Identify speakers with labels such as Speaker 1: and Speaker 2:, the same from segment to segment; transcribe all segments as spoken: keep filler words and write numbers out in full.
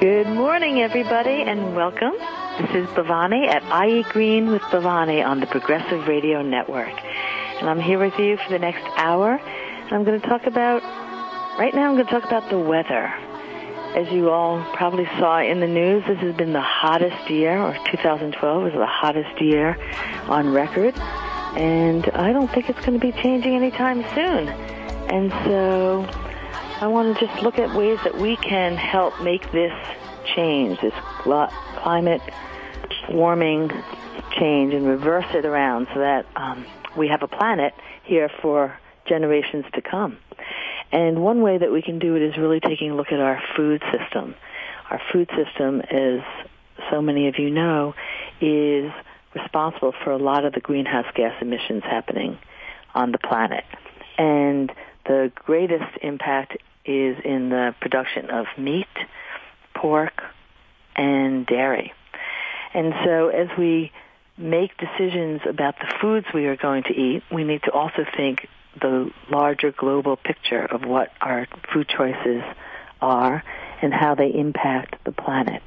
Speaker 1: Good morning, everybody, and welcome. This is Bhavani at I Eat Green with Bhavani on the Progressive Radio Network. And I'm here with you for the next hour. And I'm going to talk about, right now I'm going to talk about the weather. As you all probably saw in the news, this has been the hottest year, or two thousand twelve was the hottest year on record. And I don't think it's going to be changing anytime soon. And so I want to just look at ways that we can help make this change, this climate warming change, and reverse it around so that um, we have a planet here for generations to come. And one way that we can do it is really taking a look at our food system. Our food system, as so many of you know, is responsible for a lot of the greenhouse gas emissions happening on the planet. And the greatest impact is in the production of meat, pork, and dairy. And so as we make decisions about the foods we are going to eat, we need to also think the larger global picture of what our food choices are and how they impact the planet.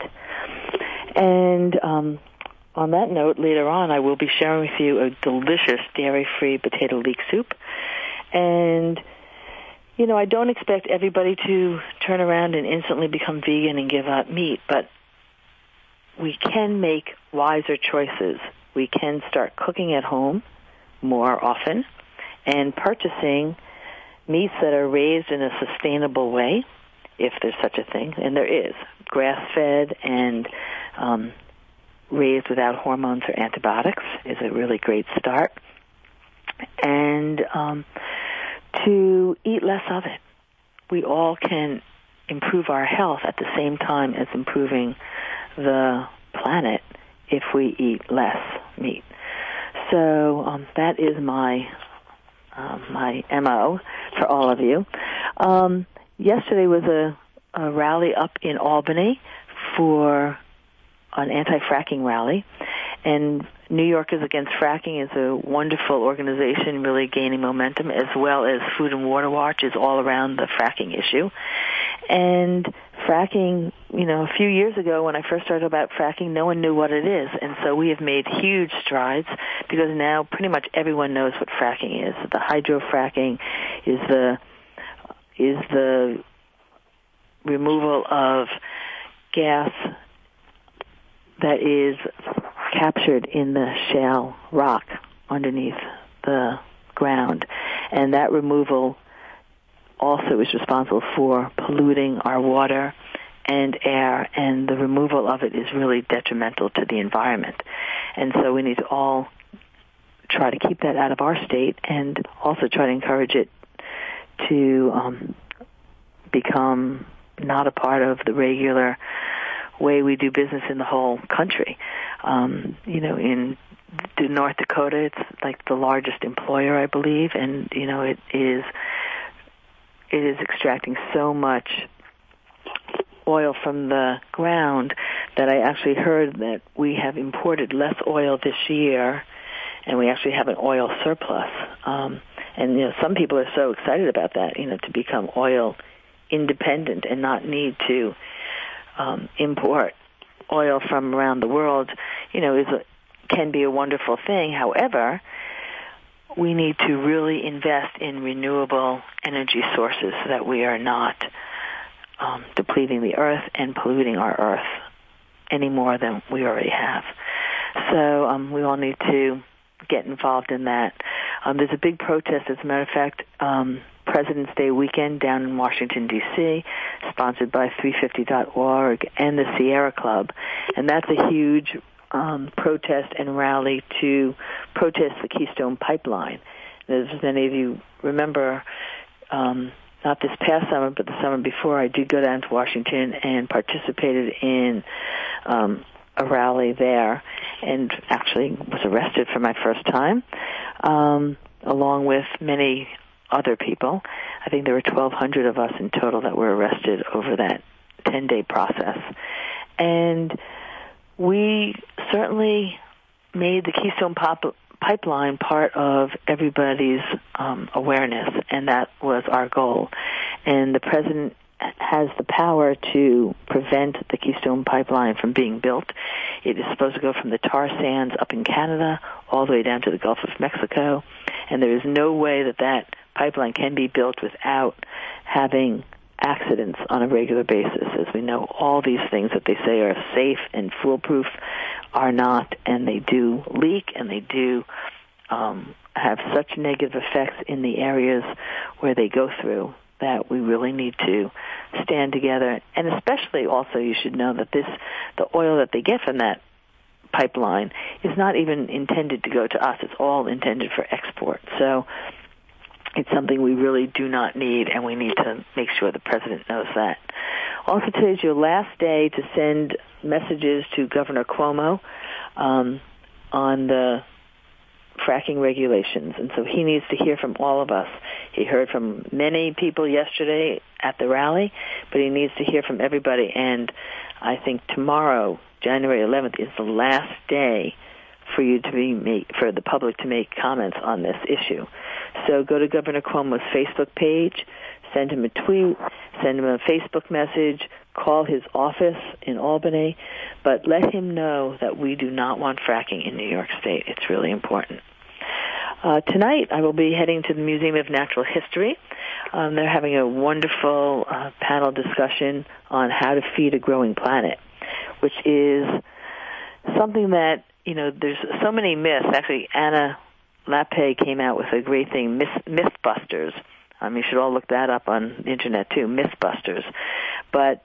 Speaker 1: And um, on that note, later on, I will be sharing with you a delicious dairy-free potato leek soup. And you know, I don't expect everybody to turn around and instantly become vegan and give up meat, but we can make wiser choices. We can start cooking at home more often and purchasing meats that are raised in a sustainable way, if there's such a thing, and there is, grass-fed and um, raised without hormones or antibiotics is a really great start. And um to eat less of it. We all can improve our health at the same time as improving the planet if we eat less meat. So um, that is my uh, my M O for all of you. Um, yesterday was a, a rally up in Albany for an anti-fracking rally, and New Yorkers Against Fracking is a wonderful organization really gaining momentum, as well as Food and Water Watch is all around the fracking issue. And fracking, you know, a few years ago when I first started about fracking, no one knew what it is. And so we have made huge strides because now pretty much everyone knows what fracking is. The hydrofracking is the, is the removal of gas that is captured in the shale rock underneath the ground. And that removal also is responsible for polluting our water and air, and the removal of it is really detrimental to the environment. And so we need to all try to keep that out of our state and also try to encourage it to um, become not a part of the regular way we do business in the whole country. Um, you know, in North Dakota, it's like the largest employer, I believe, and, you know, it is it is extracting so much oil from the ground that I actually heard that we have imported less oil this year, and we actually have an oil surplus. Um, and, you know, some people are so excited about that, you know, to become oil independent and not need to Um, import oil from around the world, you know, is a, can be a wonderful thing. However, we need to really invest in renewable energy sources so that we are not um, depleting the earth and polluting our earth any more than we already have. So um, we all need to get involved in that. Um, there's a big protest, as a matter of fact, um, President's Day weekend down in Washington, D C, sponsored by three fifty dot org and the Sierra Club. And that's a huge um, protest and rally to protest the Keystone Pipeline. As many of you remember, um, not this past summer, but the summer before, I did go down to Washington and participated in um, a rally there, and actually was arrested for my first time, um, along with many other people. I think there were twelve hundred of us in total that were arrested over that ten-day process. And we certainly made the Keystone Pop- Pipeline part of everybody's um, awareness, and that was our goal. And the president has the power to prevent the Keystone Pipeline from being built. It is supposed to go from the tar sands up in Canada all the way down to the Gulf of Mexico, and there is no way that that pipeline can be built without having accidents on a regular basis. As we know, all these things that they say are safe and foolproof are not, and they do leak, and they do um, have such negative effects in the areas where they go through that we really need to stand together. And especially also you should know that this, the oil that they get from that pipeline is not even intended to go to us. It's all intended for export. So it's something we really do not need, and we need to make sure the president knows that. Also, today's your last day to send messages to Governor Cuomo um, on the fracking regulations, and so he needs to hear from all of us. He heard from many people yesterday at the rally, but he needs to hear from everybody, and I think tomorrow, January eleventh, is the last day for you to be make, for the public to make comments on this issue. So go to Governor Cuomo's Facebook page, send him a tweet, send him a Facebook message, call his office in Albany, but let him know that we do not want fracking in New York State. It's really important. Uh, tonight, I will be heading to the Museum of Natural History. Um, they're having a wonderful uh, panel discussion on how to feed a growing planet, which is something that, you know, there's so many myths. Actually, Anna Lappé came out with a great thing, Myth, Mythbusters. Um, you should all look that up on the Internet, too, Mythbusters. But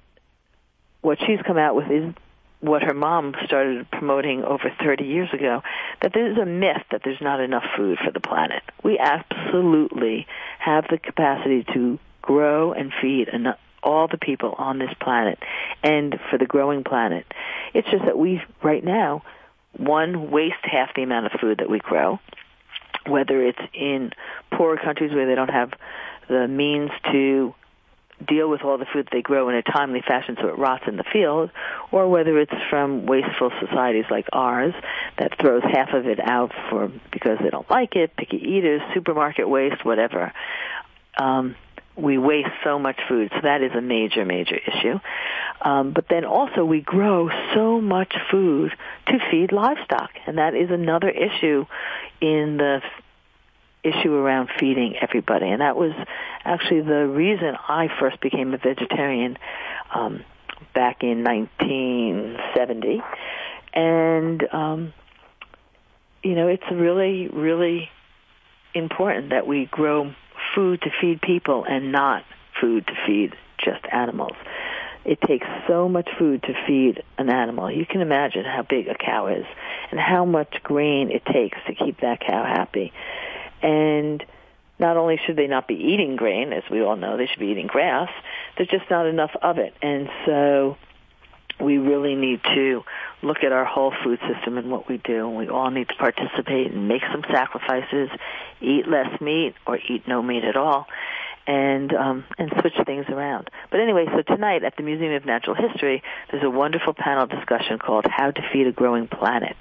Speaker 1: what she's come out with is what her mom started promoting over thirty years ago, that there's a myth that there's not enough food for the planet. We absolutely have the capacity to grow and feed enough, all the people on this planet and for the growing planet. It's just that we, right now, one, waste half the amount of food that we grow, whether it's in poorer countries where they don't have the means to deal with all the food they grow in a timely fashion so it rots in the field, or whether it's from wasteful societies like ours that throws half of it out for because they don't like it, picky eaters, supermarket waste, whatever. Um, we waste so much food, so that is a major, major issue. Um, but then also we grow so much food to feed livestock, and that is another issue in the issue around feeding everybody. And that was actually the reason I first became a vegetarian um, back in nineteen seventy. And, um, you know, it's really, really important that we grow food to feed people and not food to feed just animals. It takes so much food to feed an animal. You can imagine how big a cow is and how much grain it takes to keep that cow happy. And not only should they not be eating grain, as we all know, they should be eating grass, there's just not enough of it. And so we really need to look at our whole food system and what we do. And we all need to participate and make some sacrifices, eat less meat or eat no meat at all, and um, and switch things around. But anyway, so tonight at the Museum of Natural History, there's a wonderful panel discussion called How to Feed a Growing Planet.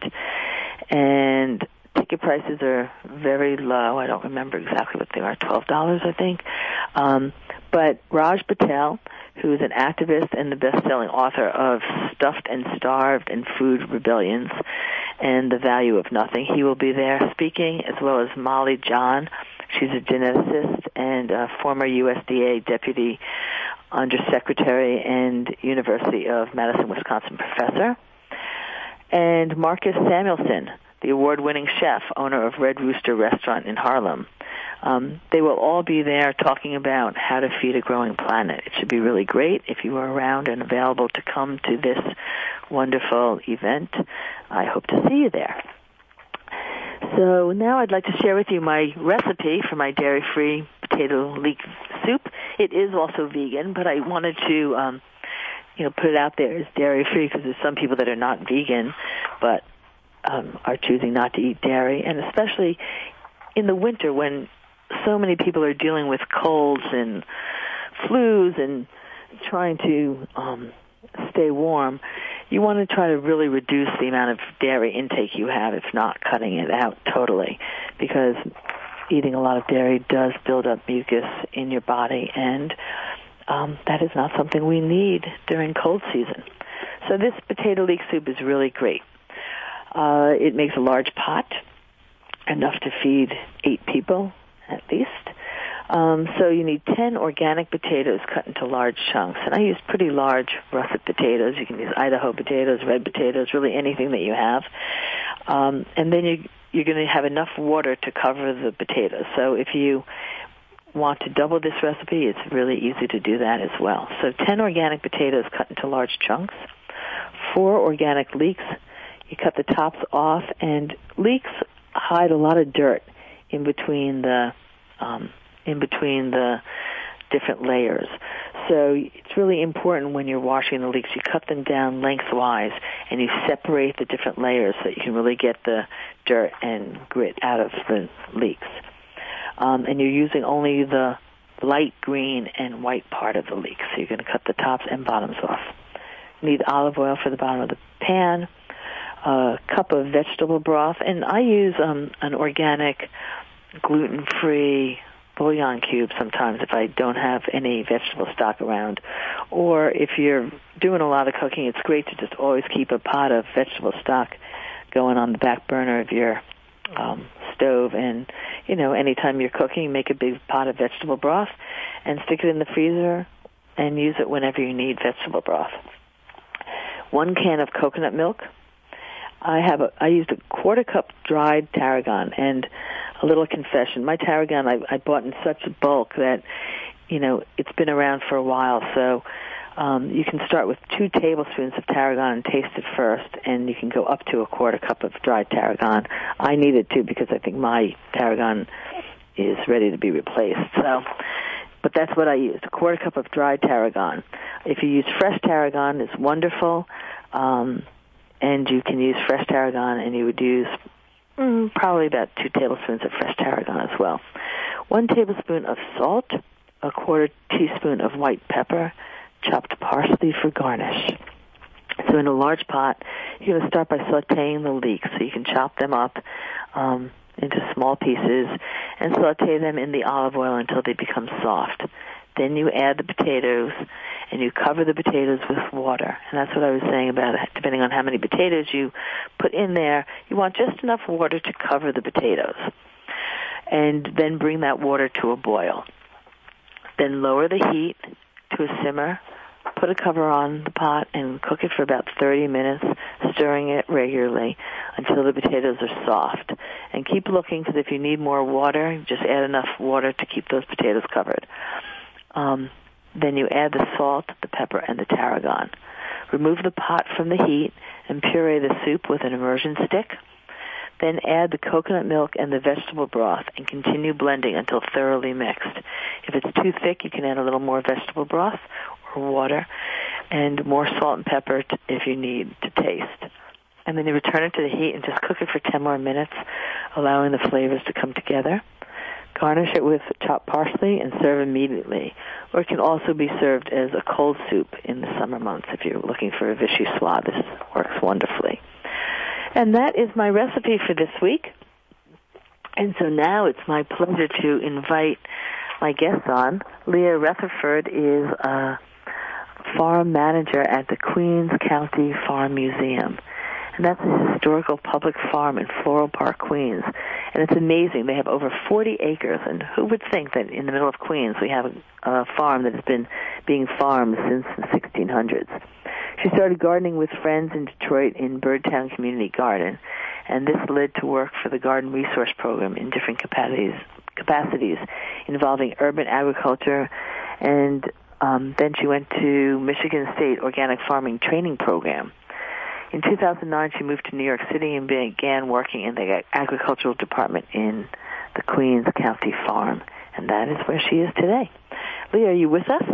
Speaker 1: And ticket prices are very low. I don't remember exactly what they are, twelve dollars, I think. Um, but Raj Patel, who is an activist and the best-selling author of Stuffed and Starved and Food Rebellions and The Value of Nothing, he will be there speaking, as well as Molly John. She's a geneticist and a former U S D A Deputy Undersecretary and University of Madison, Wisconsin professor. And Marcus Samuelson, the award-winning chef, owner of Red Rooster Restaurant in Harlem. Um, they will all be there talking about how to feed a growing planet. It should be really great if you are around and available to come to this wonderful event. I hope to see you there. So now I'd like to share with you my recipe for my dairy-free potato leek soup. It is also vegan, but I wanted to um, you know, put it out there as dairy-free because there's some people that are not vegan, but Um, are choosing not to eat dairy, and especially in the winter when so many people are dealing with colds and flus and trying to um, stay warm, you want to try to really reduce the amount of dairy intake you have, if not cutting it out totally, because eating a lot of dairy does build up mucus in your body, and um, that is not something we need during cold season. So this potato leek soup is really great. Uh, it makes a large pot, enough to feed eight people at least. Um, so you need ten organic potatoes cut into large chunks. And I use pretty large russet potatoes. You can use Idaho potatoes, red potatoes, really anything that you have. Um, and then you, you're going to have enough water to cover the potatoes. So if you want to double this recipe, it's really easy to do that as well. So ten organic potatoes cut into large chunks, four organic leeks. You cut the tops off, and leeks hide a lot of dirt in between the um, in between the different layers. So it's really important when you're washing the leeks, you cut them down lengthwise and you separate the different layers so that you can really get the dirt and grit out of the leeks. Um, and you're using only the light green and white part of the leeks. So you're going to cut the tops and bottoms off. You need olive oil for the bottom of the pan, a cup of vegetable broth, and I use um, an organic, gluten-free bouillon cube sometimes if I don't have any vegetable stock around. Or if you're doing a lot of cooking, it's great to just always keep a pot of vegetable stock going on the back burner of your um, stove. And, you know, anytime you're cooking, make a big pot of vegetable broth and stick it in the freezer and use it whenever you need vegetable broth. One can of coconut milk. I have a, I used a quarter cup dried tarragon, and a little confession, my tarragon I, I bought in such bulk that, you know, it's been around for a while, so um, you can start with two tablespoons of tarragon and taste it first, and you can go up to a quarter cup of dried tarragon. I need it too because I think my tarragon is ready to be replaced, so... But that's what I used, a quarter cup of dried tarragon. If you use fresh tarragon, it's wonderful. Um, and you can use fresh tarragon, and you would use mm, probably about two tablespoons of fresh tarragon as well. One tablespoon of salt, a quarter teaspoon of white pepper, chopped parsley for garnish. So in a large pot, you're going to start by sautéing the leeks, so you can chop them up um, into small pieces and sauté them in the olive oil until they become soft. Then you add the potatoes, and you cover the potatoes with water. And that's what I was saying about it. Depending on how many potatoes you put in there, you want just enough water to cover the potatoes. And then bring that water to a boil. Then lower the heat to a simmer, put a cover on the pot, and cook it for about thirty minutes, stirring it regularly until the potatoes are soft. And keep looking, because if you need more water, just add enough water to keep those potatoes covered. Um, then you add the salt, the pepper, and the tarragon. Remove the pot from the heat and puree the soup with an immersion stick. Then add the coconut milk and the vegetable broth and continue blending until thoroughly mixed. If it's too thick, you can add a little more vegetable broth or water and more salt and pepper t- if you need to taste. And then you return it to the heat and just cook it for ten more minutes, allowing the flavors to come together. Garnish it with chopped parsley and serve immediately. Or it can also be served as a cold soup in the summer months if you're looking for a vichyssoise. This works wonderfully. And that is my recipe for this week. And so now it's my pleasure to invite my guest on. Leah Rutherford is a farm manager at the Queens County Farm Museum. And that's a historical public farm in Floral Park, Queens. And it's amazing. They have over forty acres. And who would think that in the middle of Queens we have a, a farm that has been being farmed since the sixteen hundreds. She started gardening with friends in Detroit in Birdtown Community Garden. And this led to work for the Garden Resource Program in different capacities, capacities involving urban agriculture. And um, then she went to Michigan State Organic Farming Training Program. In two thousand nine, she moved to New York City and began working in the agricultural department in the Queens County Farm. And that is where she is today. Leah, are you with us?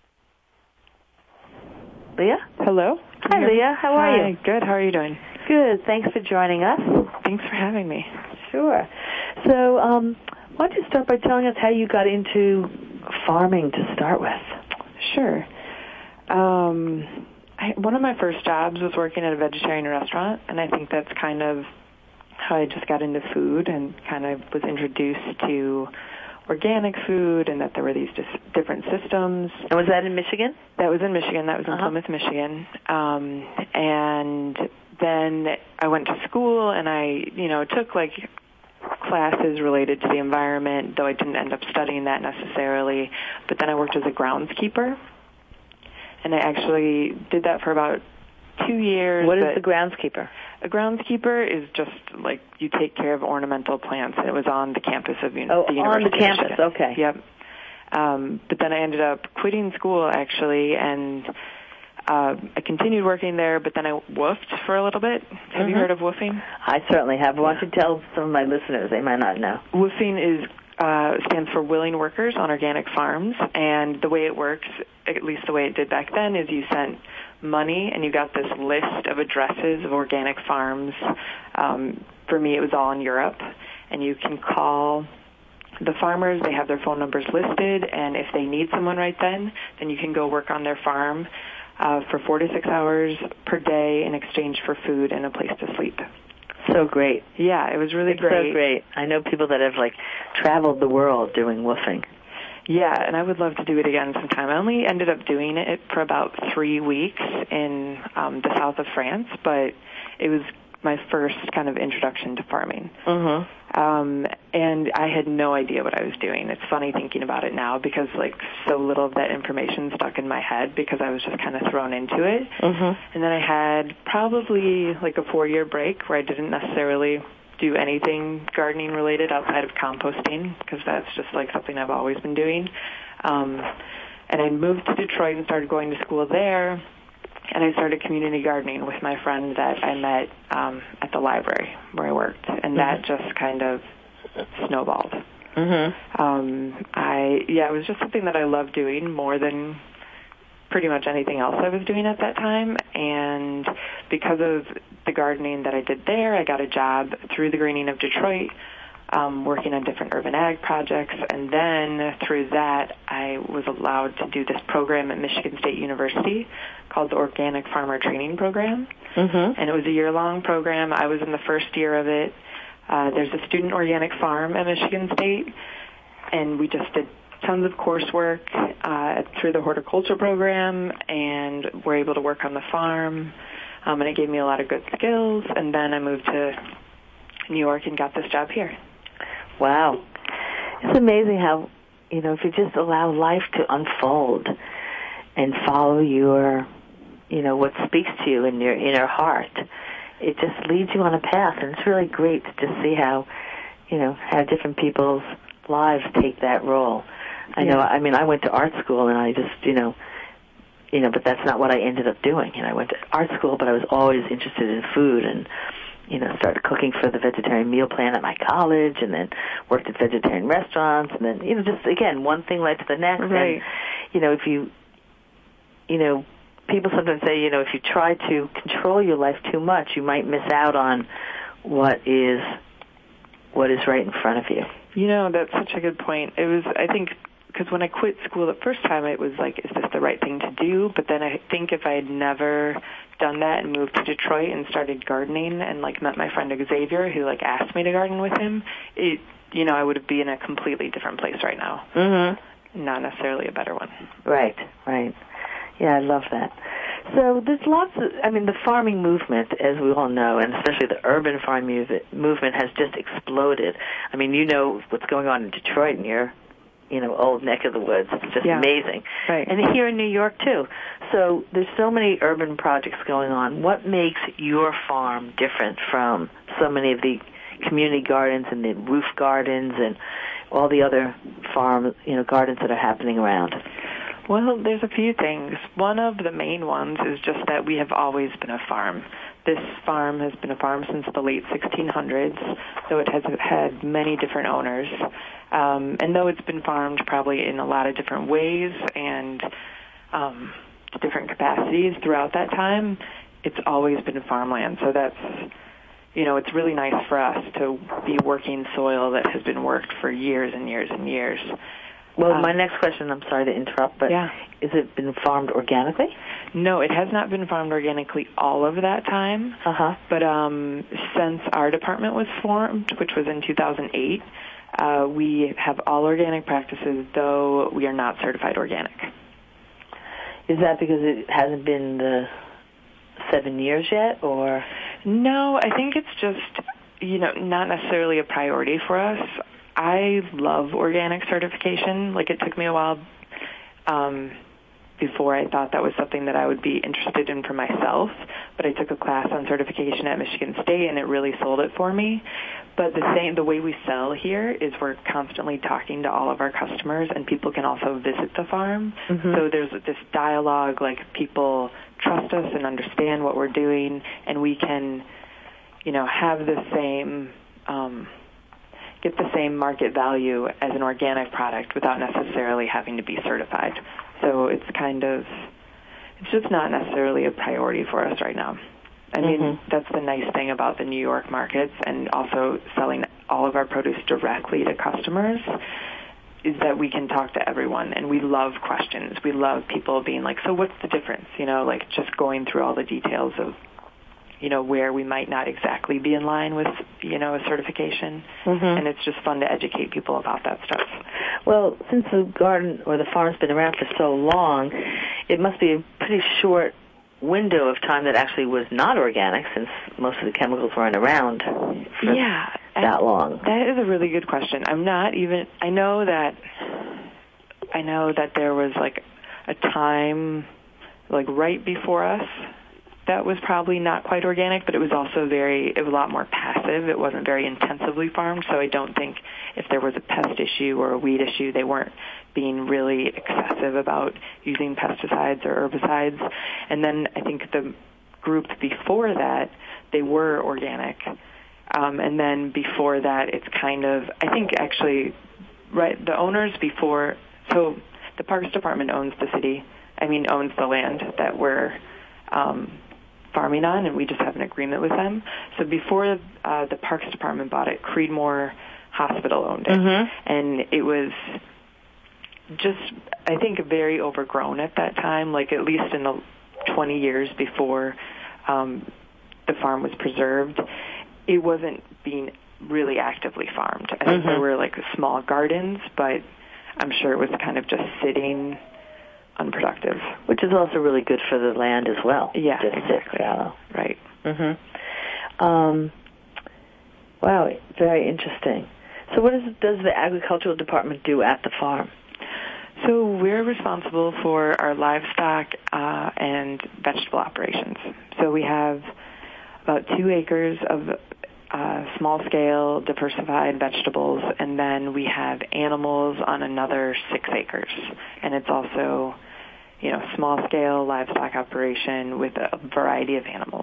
Speaker 1: Leah?
Speaker 2: Hello.
Speaker 1: Hi, Leah. How are
Speaker 2: Hi.
Speaker 1: you?
Speaker 2: Good. How are you doing?
Speaker 1: Good. Thanks for joining us.
Speaker 2: Thanks for having me.
Speaker 1: Sure. So um, why don't you start by telling us how you got into farming to start with?
Speaker 2: Sure. Um, I, one of my first jobs was working at a vegetarian restaurant, and I think that's kind of how I just got into food and kind of was introduced to organic food and that there were these just different systems.
Speaker 1: And was that in Michigan?
Speaker 2: That was in Michigan. That was in uh-huh. Plymouth, Michigan. Um, and then I went to school and I, you know, took like classes related to the environment, though I didn't end up studying that necessarily. But then I worked as a groundskeeper, and I actually did that for about two years.
Speaker 1: What is the groundskeeper?
Speaker 2: A groundskeeper is just like you take care of ornamental plants, and it was on the campus of uni-
Speaker 1: oh,
Speaker 2: the University
Speaker 1: on the campus,
Speaker 2: of Michigan.
Speaker 1: Okay.
Speaker 2: Yep. Um, but then I ended up quitting school, actually, and uh, I continued working there, but then I woofed for a little bit. Have mm-hmm. you heard of woofing?
Speaker 1: I certainly have. Why don't you tell some of my listeners? They might not know.
Speaker 2: Woofing is uh, stands for Willing Workers on Organic Farms, and the way it works, at least the way it did back then, is you sent money and you got this list of addresses of organic farms. Um, for me, it was all in Europe, and you can call the farmers. They have their phone numbers listed, and if they need someone right then, then you can go work on their farm uh, for four to six hours per day in exchange for food and a place to sleep.
Speaker 1: So great.
Speaker 2: Yeah, it was really
Speaker 1: it's
Speaker 2: great.
Speaker 1: so great. I know people that have, like, traveled the world doing woofing.
Speaker 2: Yeah, and I would love to do it again sometime. I only ended up doing it for about three weeks in um, the south of France, but it was my first kind of introduction to farming.
Speaker 1: Mm-hmm.
Speaker 2: Um, and I had no idea what I was doing. It's funny thinking about it now because, like, so little of that information stuck in my head because I was just kind of thrown into it.
Speaker 1: Mm-hmm.
Speaker 2: And then I had probably, like, a four-year break where I didn't necessarily do anything gardening related outside of composting because that's just like something I've always been doing. Um, and I moved to Detroit and started going to school there, and I started community gardening with my friend that I met um, at the library where I worked, and mm-hmm. that just kind of snowballed.
Speaker 1: Mm-hmm.
Speaker 2: Um, I yeah, it was just something that I loved doing more than pretty much anything else I was doing at that time, and because of the gardening that I did there, I got a job through the Greening of Detroit, um, working on different urban ag projects, and then through that, I was allowed to do this program at Michigan State University called the Organic Farmer Training Program,
Speaker 1: mm-hmm.
Speaker 2: and it was a year-long program. I was in the first year of it. Uh, there's a student organic farm at Michigan State, and we just did tons of coursework uh, through the horticulture program, and were able to work on the farm, um, and it gave me a lot of good skills. And then I moved to New York and got this job here.
Speaker 1: Wow. It's amazing how, you know, if you just allow life to unfold and follow your, you know, what speaks to you in your inner heart, it just leads you on a path. And it's really great to just see how, you know, how different people's lives take that role. I know, I mean, I went to art school, and I just, you know, you know, but that's not what I ended up doing. And I went to art school, but I was always interested in food and, you know, started cooking for the vegetarian meal plan at my college and then worked at vegetarian restaurants. And then, you know, just, again, one thing led to the next.
Speaker 2: Right.
Speaker 1: And, you know, if you, you know, people sometimes say, you know, if you try to control your life too much, you might miss out on what is, what is right in front of you.
Speaker 2: You know, that's such a good point. It was, I think, because when I quit school the first time, it was like, is this the right thing to do? But then I think if I had never done that and moved to Detroit and started gardening and, like, met my friend Xavier, who, like, asked me to garden with him, it, you know, I would be in a completely different place right now.
Speaker 1: Mm-hmm.
Speaker 2: Not necessarily a better one.
Speaker 1: Right, right. Yeah, I love that. So there's lots of, I mean, the farming movement, as we all know, and especially the urban farm movement has just exploded. I mean, you know what's going on in Detroit and your, you know, old neck of the woods. It's just
Speaker 2: yeah.
Speaker 1: amazing.
Speaker 2: Right.
Speaker 1: And here in New York, too. So there's so many urban projects going on. What makes your farm different from so many of the community gardens and the roof gardens and all the other farm, you know, gardens that are happening around?
Speaker 2: Well, there's a few things. One of the main ones is just that we have always been a farm. This farm has been a farm since the late sixteen hundreds, so it has had many different owners. Um, and though it's been farmed probably in a lot of different ways and um, to different capacities throughout that time, it's always been farmland. So that's, you know, it's really nice for us to be working soil that has been worked for years and years and years.
Speaker 1: Well,
Speaker 2: um,
Speaker 1: my next question, I'm sorry to interrupt, but
Speaker 2: yeah.
Speaker 1: is it been farmed organically?
Speaker 2: No, it has not been farmed organically all of that time.
Speaker 1: Uh-huh.
Speaker 2: But um, since our department was formed, which was in two thousand eight, Uh, we have all organic practices, though we are not certified organic.
Speaker 1: Is that because it hasn't been the seven years yet, or?
Speaker 2: No, I think it's just, you know, not necessarily a priority for us. I love organic certification. Like, it took me a while um, before I thought that was something that I would be interested in for myself, but I took a class on certification at Michigan State, and it really sold it for me. But the same, the way we sell here is we're constantly talking to all of our customers, and people can also visit the farm. Mm-hmm. So there's this dialogue, like people trust us and understand what we're doing, and we can, you know, have the same, um, get the same market value as an organic product without necessarily having to be certified. So it's kind of, it's just not necessarily a priority for us right now. I mean, mm-hmm. that's the nice thing about the New York markets, and also selling all of our produce directly to customers, is that we can talk to everyone, and we love questions. We love people being like, so what's the difference? You know, like just going through all the details of, you know, where we might not exactly be in line with, you know, a certification. Mm-hmm. And it's just fun to educate people about that stuff.
Speaker 1: Well, since the garden or the farm's been around for so long, it must be a pretty short window of time that actually was not organic, since most of the chemicals weren't around for
Speaker 2: yeah,
Speaker 1: that long.
Speaker 2: That is a really good question. I'm not even, I know that, I know that there was like a time like right before us that was probably not quite organic, but it was also very, it was a lot more passive. It wasn't very intensively farmed, so I don't think if there was a pest issue or a weed issue, they weren't being really excessive about using pesticides or herbicides. And then I think the group before that, they were organic. Um, and then before that, it's kind of, I think actually, right, the owners before, so the Parks Department owns the city, I mean owns the land that we're um, farming on, and we just have an agreement with them. So before uh, the Parks Department bought it, Creedmoor Hospital owned it. Mm-hmm. And it was just, I think, very overgrown at that time, like at least in the twenty years before um, the farm was preserved. It wasn't being really actively farmed. I think mm-hmm. there were like small gardens, but I'm sure it was kind of just sitting unproductive. Which is also really good for the land as well. Yeah, just exactly. Fallow. Right.
Speaker 1: Mm-hmm. Um, wow, very interesting. So what is, does the agricultural department do at the farm?
Speaker 2: So we're responsible for our livestock uh, and vegetable operations. So we have about two acres of uh, small-scale diversified vegetables, and then we have animals on another six acres. And it's also, you know, small-scale livestock operation with a variety of animals.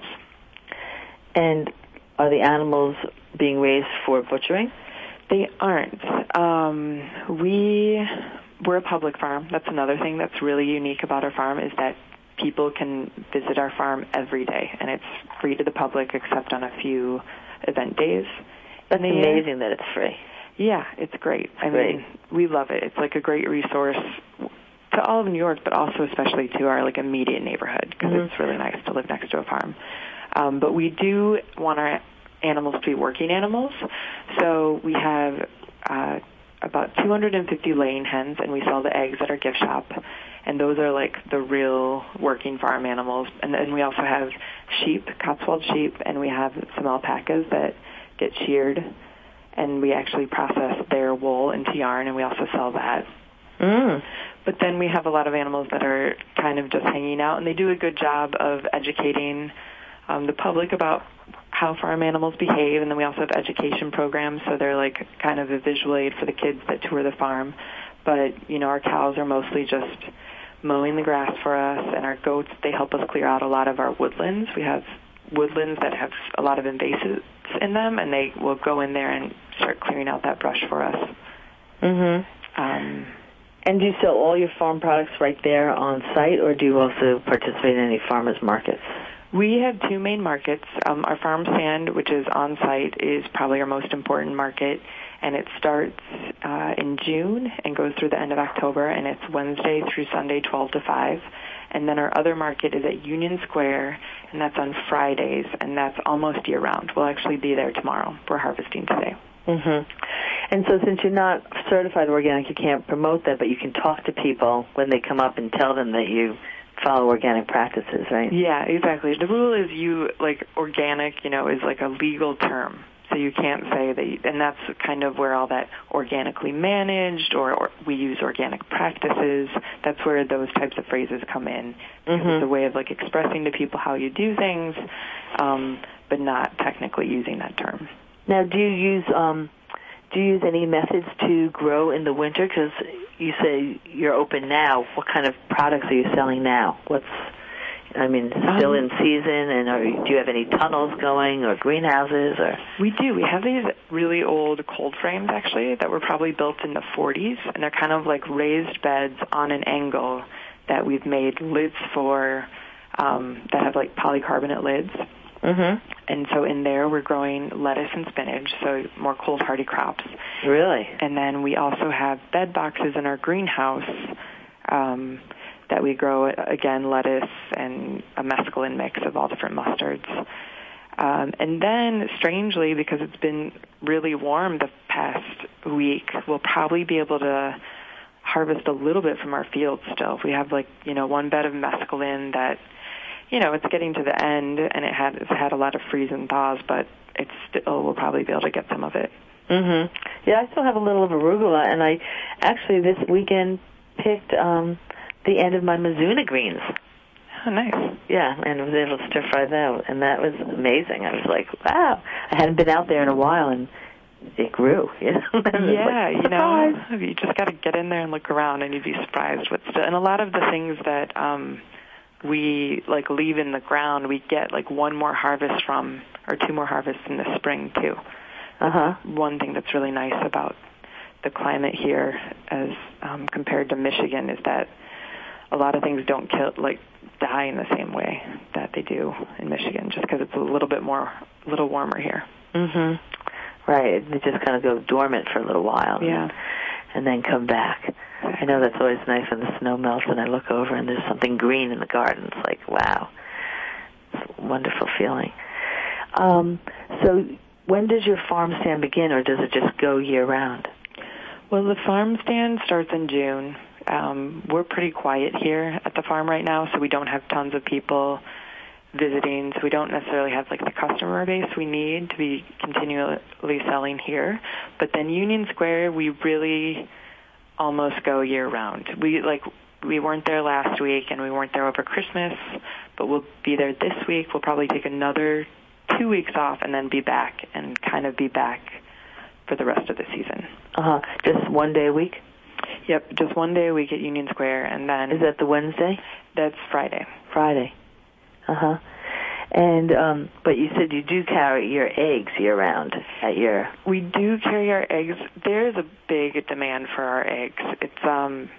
Speaker 1: And are the animals being raised for butchering?
Speaker 2: They aren't. Um, we, we're a public farm. That's another thing that's really unique about our farm, is that people can visit our farm every day, and it's free to the public except on a few event days.
Speaker 1: That's amazing that it's free.
Speaker 2: Yeah, it's great.
Speaker 1: It's
Speaker 2: I
Speaker 1: great.
Speaker 2: mean, we love it. It's like a great resource to all of New York, but also especially to our like immediate neighborhood, because mm-hmm. it's really nice to live next to a farm. Um, but we do want our animals to be working animals, so we have uh, about two hundred fifty laying hens, and we sell the eggs at our gift shop, and those are like the real working farm animals. And then we also have sheep, Cotswold sheep, and we have some alpacas that get sheared, and we actually process their wool into yarn, and we also sell that. Mm. But then we have a lot of animals that are kind of just hanging out, and they do a good job of educating um, the public about how farm animals behave, and then we also have education programs, so they're like kind of a visual aid for the kids that tour the farm. But, you know, our cows are mostly just mowing the grass for us, and our goats, they help us clear out a lot of our woodlands. We have woodlands that have a lot of invasives in them, and they will go in there and start clearing out that brush for us.
Speaker 1: Mm-hmm. Um, and do you sell all your farm products right there on site, or do you also participate in any farmers markets?
Speaker 2: We have two main markets. Um, our farm stand, which is on site, is probably our most important market, and it starts uh, in June and goes through the end of October, and it's Wednesday through Sunday, twelve to five. And then our other market is at Union Square, and that's on Fridays, and that's almost year-round. We'll actually be there tomorrow. We're harvesting today.
Speaker 1: Mm-hmm. And so since you're not certified organic, you can't promote that, but you can talk to people when they come up and tell them that you follow organic practices, right?
Speaker 2: Yeah, exactly. The rule is you, like, organic, you know, is like a legal term. So you can't say that, you, and that's kind of where all that organically managed or, or we use organic practices, that's where those types of phrases come in.
Speaker 1: Mm-hmm.
Speaker 2: It's a way of, like, expressing to people how you do things, um, but not technically using that term.
Speaker 1: Now, do you use um, do you use any methods to grow in the winter? Because you say you're open now. What kind of products are you selling now? What's, I mean, still um, in season, and are, do you have any tunnels going or greenhouses? Or
Speaker 2: we do. We have these really old cold frames, actually, that were probably built in the forties, and they're kind of like raised beds on an angle that we've made lids for um, that have like polycarbonate lids.
Speaker 1: Mm-hmm.
Speaker 2: And so in there we're growing lettuce and spinach, so more cold hardy crops.
Speaker 1: Really?
Speaker 2: And then we also have bed boxes in our greenhouse um, that we grow, again, lettuce and a mescaline mix of all different mustards. Um, and then, strangely, because it's been really warm the past week, we'll probably be able to harvest a little bit from our fields still. We have, like, you know, one bed of mescaline that, you know, it's getting to the end, and it had it's had a lot of freeze and thaws, but it's still, we'll probably be able to get some of it.
Speaker 1: Mm-hmm. Yeah, I still have a little of arugula, and I actually this weekend picked um, the end of my Mizuna greens.
Speaker 2: Oh, nice.
Speaker 1: Yeah, and was able to stir fry that, and that was amazing. I was like, wow. I hadn't been out there in a while, and it grew. You know?
Speaker 2: Yeah,
Speaker 1: like,
Speaker 2: you know, you just got to get in there and look around, and you'd be surprised. What's still, and a lot of the things that um, we, like, leave in the ground, we get, like, one more harvest from, or two more harvests in the spring, too.
Speaker 1: Uh-huh.
Speaker 2: One thing that's really nice about the climate here as um, compared to Michigan is that a lot of things don't kill, like, die in the same way that they do in Michigan, just because it's a little bit more, a little warmer here.
Speaker 1: Mm-hmm. Right. They just kind of go dormant for a little while.
Speaker 2: Yeah.
Speaker 1: And, and then come back. I know that's always nice when the snow melts and I look over and there's something green in the garden. It's like, wow. It's a wonderful feeling. Um, so when does your farm stand begin, or does it just go year-round?
Speaker 2: Well, the farm stand starts in June. Um, we're pretty quiet here at the farm right now, so we don't have tons of people visiting, so we don't necessarily have like the customer base we need to be continually selling here. But then Union Square, we really almost go year-round. We like we weren't there last week, and we weren't there over Christmas, but we'll be there this week. We'll probably take another two weeks off and then be back and kind of be back for the rest of the season.
Speaker 1: Uh-huh. Just one day a week?
Speaker 2: Yep, just one day a week at Union Square, and then...
Speaker 1: Is that the Wednesday?
Speaker 2: That's Friday.
Speaker 1: Friday. Uh-huh. And, um, but you said you do carry your eggs year-round at your...
Speaker 2: We do carry our eggs. There's a big demand for our eggs. It's, um...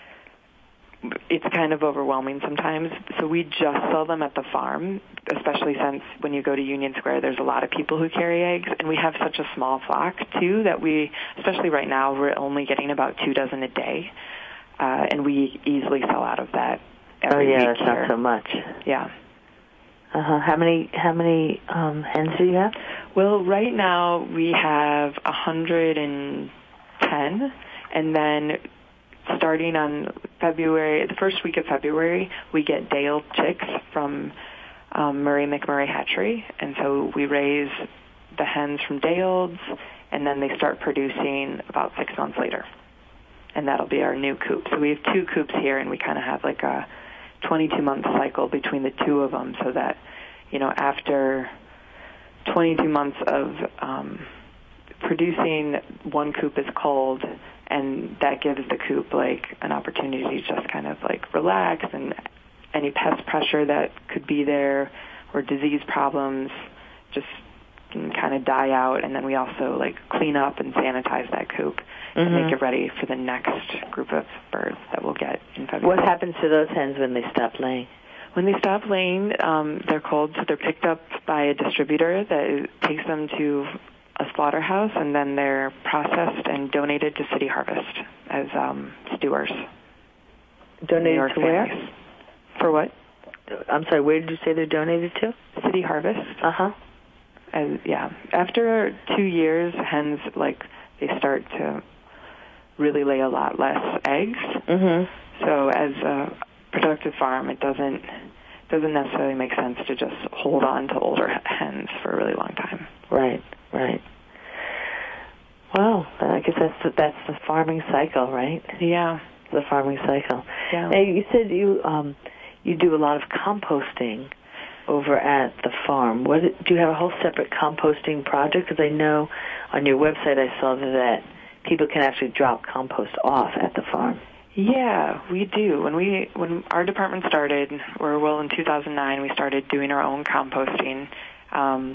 Speaker 2: It's kind of overwhelming sometimes, so we just sell them at the farm, especially since when you go to Union Square, there's a lot of people who carry eggs, and we have such a small flock, too, that we, especially right now, we're only getting about two dozen a day, uh, and we easily sell out of that every
Speaker 1: week. Oh, yeah,
Speaker 2: week
Speaker 1: that's
Speaker 2: here.
Speaker 1: Not so much.
Speaker 2: Yeah.
Speaker 1: Uh-huh. How many, how many um, hens do you have?
Speaker 2: Well, right now we have one hundred ten, and then... starting on February, the first week of February, we get day-old chicks from um, Murray McMurray Hatchery, and so we raise the hens from day-olds, and then they start producing about six months later, and that'll be our new coop. So we have two coops here, and we kind of have like a twenty-two month cycle between the two of them, so that, you know, after twenty-two months of um, producing, one coop is cold, and that gives the coop, like, an opportunity to just kind of, like, relax, and any pest pressure that could be there or disease problems just can kind of die out. And then we also, like, clean up and sanitize that coop mm-hmm. and make it ready for the next group of birds that we'll get in February.
Speaker 1: What happens to those hens when they stop laying?
Speaker 2: When they stop laying, um, they're cold, so they're picked up by a distributor that takes them to a slaughterhouse, and then they're processed and donated to City Harvest as um, stewers.
Speaker 1: Donated to where?
Speaker 2: Families. For what?
Speaker 1: I'm sorry, where did you say they're donated to?
Speaker 2: City Harvest.
Speaker 1: Uh-huh.
Speaker 2: As, yeah. After two years, hens, like, they start to really lay a lot less eggs.
Speaker 1: Mm-hmm.
Speaker 2: So as a productive farm, it doesn't doesn't necessarily make sense to just hold on to older hens for a really long time.
Speaker 1: Right, right. Well, I guess that's the, that's the farming cycle, right?
Speaker 2: Yeah.
Speaker 1: The farming cycle.
Speaker 2: Yeah.
Speaker 1: Now, you said you um, you do a lot of composting over at the farm. What do you have a whole separate composting project? Because I know on your website I saw that people can actually drop compost off at the farm.
Speaker 2: Yeah, we do. When we when our department started, or well, in two thousand nine, we started doing our own composting, um,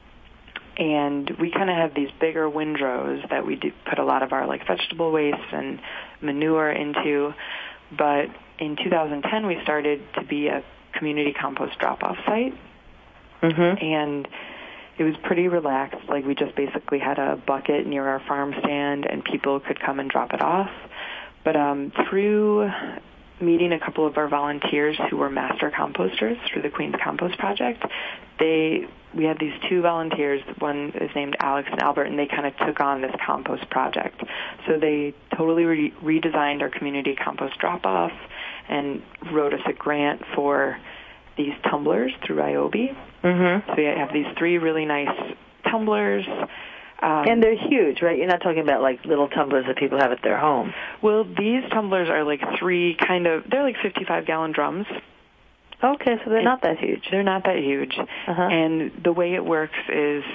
Speaker 2: and we kind of have these bigger windrows that we do put a lot of our like vegetable waste and manure into. But in two thousand ten, we started to be a community compost drop-off site,
Speaker 1: mm-hmm.
Speaker 2: and it was pretty relaxed. Like, we just basically had a bucket near our farm stand, and people could come and drop it off. But um, through meeting a couple of our volunteers who were master composters through the Queens Compost Project, they we had these two volunteers. One is named Alex and Albert, and they kind of took on this compost project. So they totally re- redesigned our community compost drop-off and wrote us a grant for these tumblers through I O B.
Speaker 1: Mm-hmm.
Speaker 2: So we have these three really nice tumblers. Um,
Speaker 1: and they're huge, right? You're not talking about like little tumblers that people have at their home.
Speaker 2: Well, these tumblers are like three kind of, they're like fifty-five gallon drums.
Speaker 1: Okay, so they're
Speaker 2: and
Speaker 1: not that huge.
Speaker 2: They're not that huge.
Speaker 1: Uh-huh.
Speaker 2: And the way it works is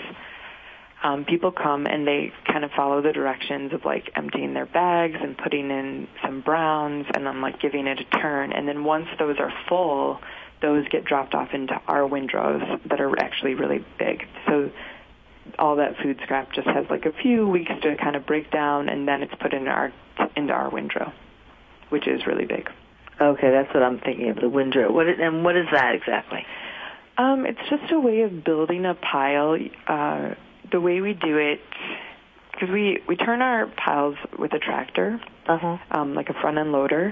Speaker 2: um, people come and they kind of follow the directions of like emptying their bags and putting in some browns and then like giving it a turn. And then once those are full, those get dropped off into our windrows that are actually really big. So all that food scrap just has like a few weeks to kind of break down, and then it's put in our into our windrow, which is really big.
Speaker 1: Okay, that's what I'm thinking of, the windrow. What is, and what is that exactly?
Speaker 2: Um, it's just a way of building a pile. Uh, the way we do it, because we, we turn our piles with a tractor,
Speaker 1: uh-huh.
Speaker 2: um, like a front-end loader,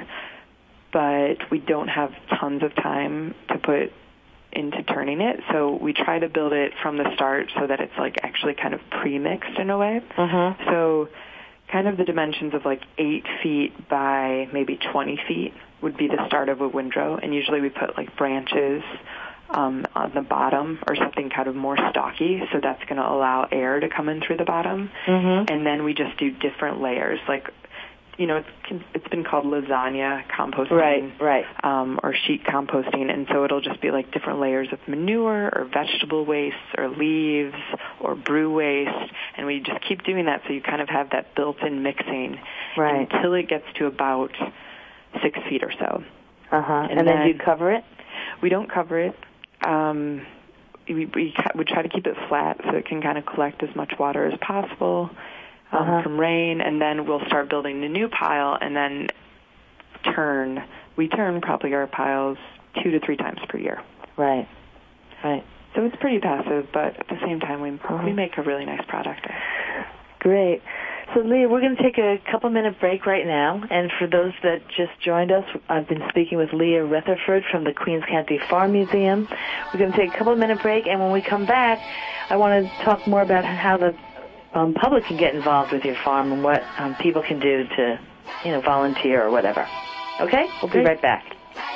Speaker 2: but we don't have tons of time to put into turning it, so we try to build it from the start so that it's like actually kind of pre-mixed in a way.
Speaker 1: Uh-huh.
Speaker 2: So kind of the dimensions of like eight feet by maybe twenty feet would be the start of a windrow, and usually we put like branches um, on the bottom or something kind of more stocky, so that's going to allow air to come in through the bottom.
Speaker 1: Mm-hmm.
Speaker 2: And then we just do different layers, like, you know, it's, it's been called lasagna composting,
Speaker 1: right, right,
Speaker 2: um, or sheet composting, and so it'll just be like different layers of manure or vegetable waste or leaves or brew waste, and we just keep doing that so you kind of have that built-in mixing
Speaker 1: right.
Speaker 2: until it gets to about six feet or so.
Speaker 1: Uh-huh. And,
Speaker 2: and
Speaker 1: then,
Speaker 2: then
Speaker 1: you cover it?
Speaker 2: We don't cover it. Um, we, we, we try to keep it flat so it can kind of collect as much water as possible. Um,
Speaker 1: uh-huh.
Speaker 2: from rain, and then we'll start building a new pile, and then turn. We turn probably our piles two to three times per year.
Speaker 1: Right, right.
Speaker 2: So it's pretty passive, but at the same time, we
Speaker 1: uh-huh.
Speaker 2: we make a really nice product.
Speaker 1: Great. So, Leah, we're going to take a couple-minute break right now, and for those that just joined us, I've been speaking with Leah Rutherford from the Queens County Farm Museum. We're going to take a couple-minute break, and when we come back, I want to talk more about how the Um, public can get involved with your farm and what um, people can do to, you know, volunteer or whatever. Okay? We'll be right back.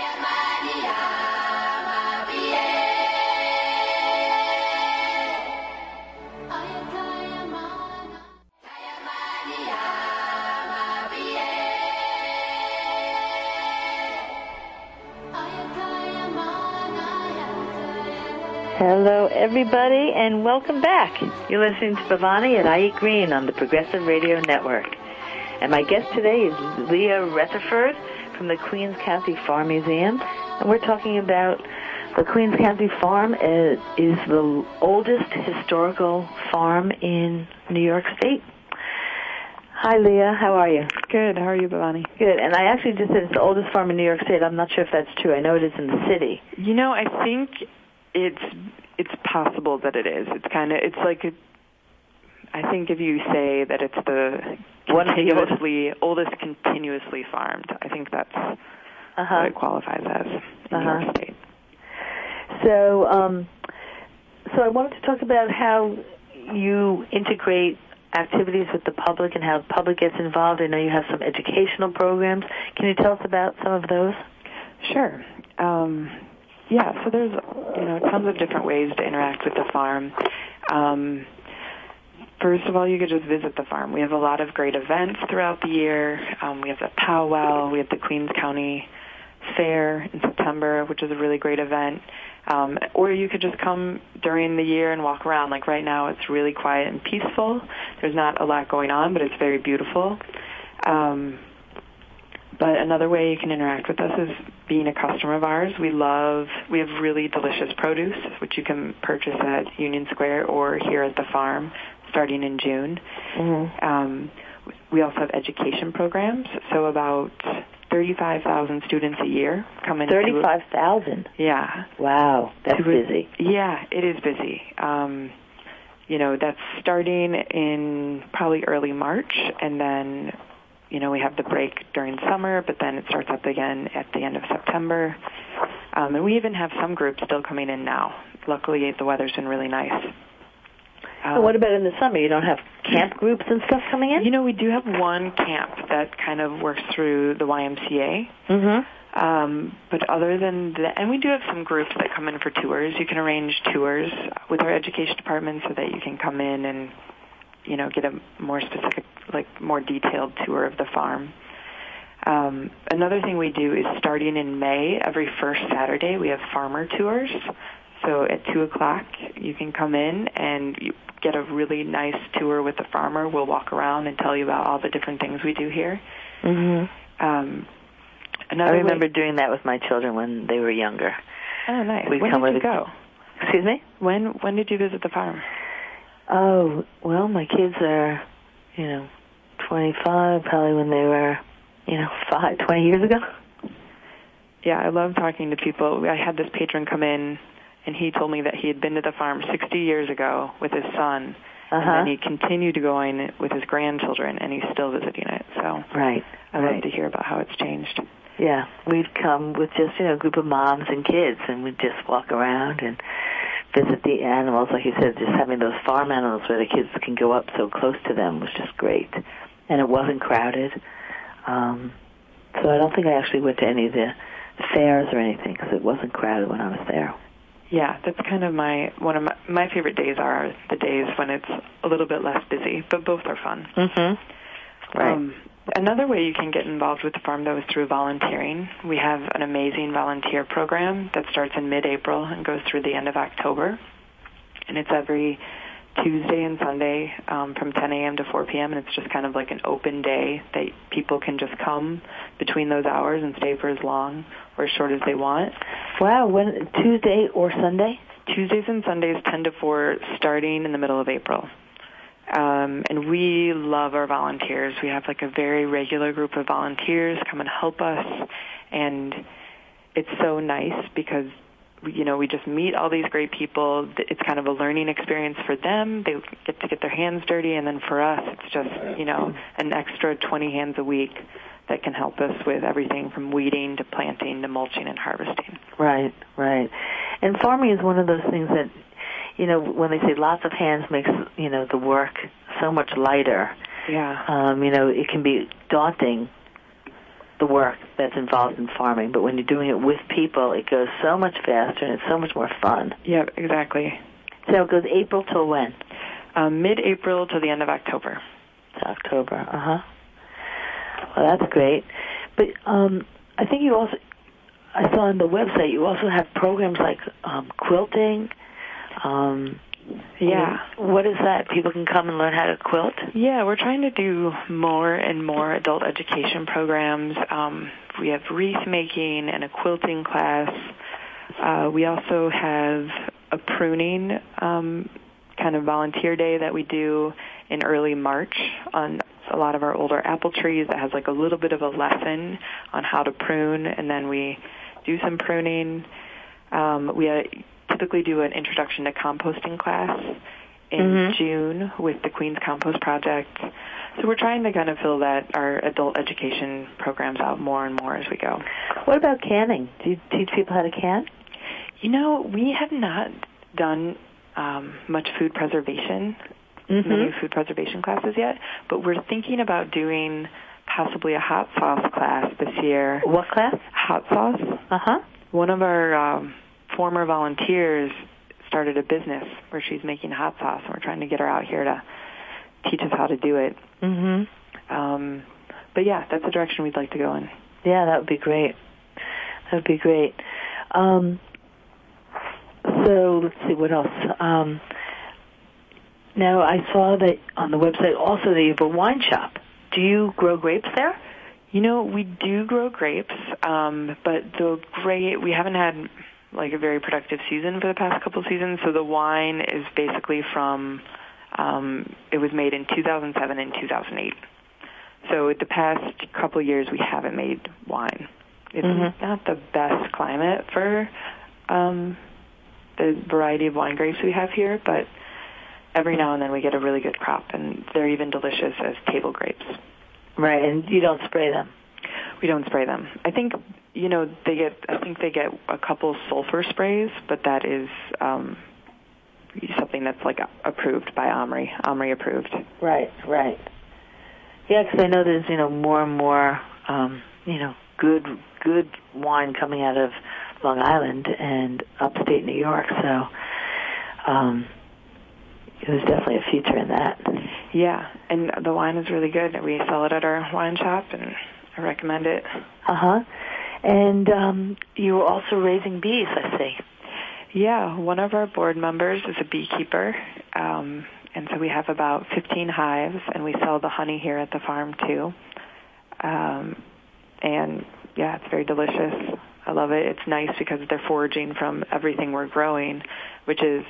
Speaker 1: Hello, everybody, and welcome back. You're listening to Bhavani at I Eat Green on the Progressive Radio Network. And my guest today is Leah Rutherford from the Queens County Farm Museum. And we're talking about the Queens County Farm is, is the oldest historical farm in New York State. Hi, Leah. How are you?
Speaker 2: Good. How are you, Bhavani?
Speaker 1: Good. And I actually just said it's the oldest farm in New York State. I'm not sure if that's true. I know it is in the city.
Speaker 2: You know, I think it's it's possible that it is. It's kind of, it's like, a, I think if you say that it's the continuously, oldest continuously farmed, I think that's
Speaker 1: uh-huh.
Speaker 2: what it qualifies as in
Speaker 1: uh-huh.
Speaker 2: New York State.
Speaker 1: So, um, so I wanted to talk about how you integrate activities with the public and how the public gets involved. I know you have some educational programs. Can you tell us about some of those?
Speaker 2: Sure. Um, yeah, so there's, you know, tons of different ways to interact with the farm. Um, first of all, you could just visit the farm. We have a lot of great events throughout the year. Um, we have the powwow. We have the Queens County Fair in September, which is a really great event. Um, or you could just come during the year and walk around. Like right now, it's really quiet and peaceful. There's not a lot going on, but it's very beautiful. Um, but another way you can interact with us is being a customer of ours. We love, we have really delicious produce, which you can purchase at Union Square or here at the farm starting in June. Mm-hmm. Um, we also have education programs, so about thirty-five thousand students a year come in.
Speaker 1: thirty-five thousand?
Speaker 2: Yeah.
Speaker 1: Wow, that's
Speaker 2: to,
Speaker 1: busy.
Speaker 2: Yeah, it is busy. Um, you know, that's starting in probably early March, and then, you know, we have the break during summer, but then it starts up again at the end of September. Um, and we even have some groups still coming in now. Luckily, the weather's been really nice.
Speaker 1: Um, so what about in the summer? You don't have camp groups and stuff coming in?
Speaker 2: You know, we do have one camp that kind of works through the Y M C A. Mm-hmm. Um, but other than that, and we do have some groups that come in for tours. You can arrange tours with our education department so that you can come in and, you know, get a more specific, like more detailed tour of the farm. Um, another thing we do is starting in May, every first Saturday, we have farmer tours. So at two o'clock, you can come in and you get a really nice tour with the farmer. We'll walk around and tell you about all the different things we do here. Mm-hmm. Um, another
Speaker 1: I remember
Speaker 2: way-
Speaker 1: doing that with my children when they were younger.
Speaker 2: Oh, nice.
Speaker 1: We'd
Speaker 2: when
Speaker 1: come
Speaker 2: did
Speaker 1: with
Speaker 2: you
Speaker 1: a,
Speaker 2: go?
Speaker 1: Excuse me?
Speaker 2: When when did you visit the farm?
Speaker 1: Oh, well, my kids are, you know, twenty-five, probably when they were, you know, five, twenty years ago.
Speaker 2: Yeah, I love talking to people. I had this patron come in, and he told me that he had been to the farm sixty years ago with his son, uh-huh. and then he continued going with his grandchildren, and he's still visiting it. So
Speaker 1: right,
Speaker 2: I
Speaker 1: right.
Speaker 2: love to hear about how it's changed.
Speaker 1: Yeah, we'd come with just, you know, a group of moms and kids, and we'd just walk around and visit the animals. Like you said, just having those farm animals where the kids can go up so close to them was just great. And it wasn't crowded. Um, so I don't think I actually went to any of the fairs or anything because it wasn't crowded when I was there.
Speaker 2: Yeah, that's kind of my, one of my, my favorite days are the days when it's a little bit less busy, but both are fun.
Speaker 1: Mm-hmm. Right.
Speaker 2: Um, another way you can get involved with the farm, though, is through volunteering. We have an amazing volunteer program that starts in mid-April and goes through the end of October. And it's every Tuesday and Sunday um, from ten a.m. to four p.m., and it's just kind of like an open day that people can just come between those hours and stay for as long or as short as they want.
Speaker 1: Wow, when Tuesday or Sunday?
Speaker 2: Tuesdays and Sundays, ten to four, starting in the middle of April. Um, and we love our volunteers. We have like a very regular group of volunteers come and help us, and it's so nice because, you know, we just meet all these great people. It's kind of a learning experience for them. They get to get their hands dirty, and then for us, it's just, you know, an extra twenty hands a week that can help us with everything from weeding to planting to mulching and harvesting.
Speaker 1: Right, right. And farming is one of those things that, you know, when they say lots of hands makes, you know, the work so much lighter.
Speaker 2: Yeah.
Speaker 1: Um, you know, it can be daunting, the work that's involved in farming, but when you're doing it with people, it goes so much faster and it's so much more fun.
Speaker 2: Yeah, exactly.
Speaker 1: So it goes April till when?
Speaker 2: Um, mid-April to the end of October.
Speaker 1: To October, uh-huh. Well, that's great. But um, I think you also, I saw on the website, you also have programs like um, quilting. Um,
Speaker 2: yeah.
Speaker 1: What is that? People can come and learn how to quilt?
Speaker 2: Yeah, we're trying to do more and more adult education programs. Um, we have wreath making and a quilting class. Uh, we also have a pruning um, kind of volunteer day that we do in early March on a lot of our older apple trees that has like a little bit of a lesson on how to prune, and then we do some pruning. Um, we uh, typically do an introduction to composting class in mm-hmm. June with the Queens Compost Project. So we're trying to kind of fill that, our adult education programs out more and more as we go.
Speaker 1: What about canning? Do you teach people how to can?
Speaker 2: You know, we have not done um, much food preservation,
Speaker 1: mm-hmm.
Speaker 2: many food preservation classes yet, but we're thinking about doing possibly a hot sauce class this year.
Speaker 1: What class?
Speaker 2: Hot sauce.
Speaker 1: Uh-huh.
Speaker 2: One of our um, former volunteers started a business where she's making hot sauce, and we're trying to get her out here to teach us how to do it.
Speaker 1: Mm-hmm.
Speaker 2: Um, but yeah, that's the direction we'd like to go in.
Speaker 1: Yeah, that would be great. That would be great. Um, so let's see, what else? Um, now, I saw that on the website also that you have a wine shop. Do you grow grapes there?
Speaker 2: You know, we do grow grapes, um, but the grape, we haven't had like a very productive season for the past couple of seasons, so the wine is basically from, um, it was made in two thousand seven and two thousand eight. So the past couple of years we haven't made wine. It's mm-hmm. not the best climate for um, the variety of wine grapes we have here, but every now and then we get a really good crop, and they're even delicious as table grapes.
Speaker 1: Right, and you don't spray them?
Speaker 2: We don't spray them. I think, you know, they get, I think they get a couple sulfur sprays, but that is um, something that's like approved by Omri, Omri approved.
Speaker 1: Right, right. Yeah, because I know there's, you know, more and more, um, you know, good good wine coming out of Long Island and upstate New York, so um, there's definitely a future in that.
Speaker 2: Yeah, and the wine is really good. We sell it at our wine shop, and I recommend it.
Speaker 1: Uh-huh. And um, you were also raising bees, I see.
Speaker 2: Yeah, one of our board members is a beekeeper, um, and so we have about fifteen hives, and we sell the honey here at the farm, too. Um, and, yeah, it's very delicious. I love it. It's nice because they're foraging from everything we're growing, which is,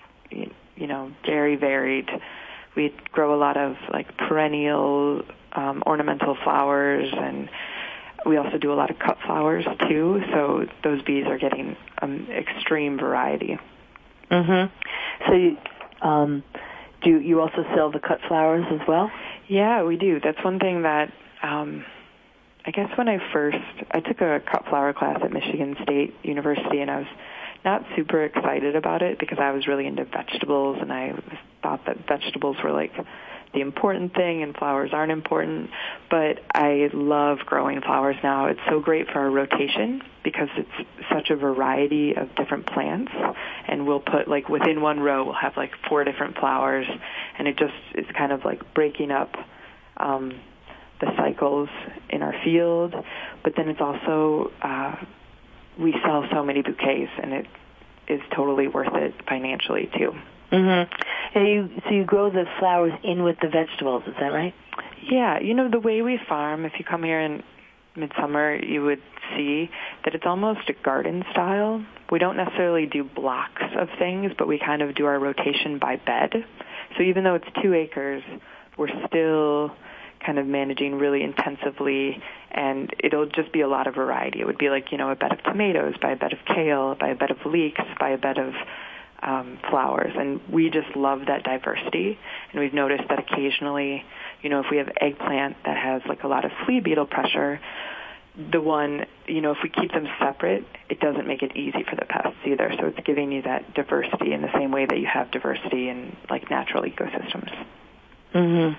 Speaker 2: you know, very varied. We grow a lot of, like, perennial um, ornamental flowers, and we also do a lot of cut flowers, too, so those bees are getting um, extreme variety.
Speaker 1: Mm-hmm. So you, um, do you also sell the cut flowers as well?
Speaker 2: Yeah, we do. That's one thing that, um, I guess when I first, I took a cut flower class at Michigan State University, and I was not super excited about it because I was really into vegetables, and I thought that vegetables were like the important thing and flowers aren't important. But I love growing flowers now. It's so great for our rotation because it's such a variety of different plants, and we'll put like within one row we'll have like four different flowers, and it just is kind of like breaking up um, the cycles in our field. But then it's also uh, we sell so many bouquets, and it is totally worth it financially, too.
Speaker 1: Mm-hmm. And you, so you grow the flowers in with the vegetables, is that right?
Speaker 2: Yeah. You know, the way we farm, if you come here in midsummer, you would see that it's almost a garden style. We don't necessarily do blocks of things, but we kind of do our rotation by bed. So even though it's two acres, we're still kind of managing really intensively, and it'll just be a lot of variety. It would be like, you know, a bed of tomatoes, by a bed of kale, by a bed of leeks, by a bed of um, flowers, and we just love that diversity. And we've noticed that occasionally, you know, if we have eggplant that has like a lot of flea beetle pressure, the one, you know, if we keep them separate, it doesn't make it easy for the pests either. So it's giving you that diversity in the same way that you have diversity in like natural ecosystems.
Speaker 1: Mm-hmm.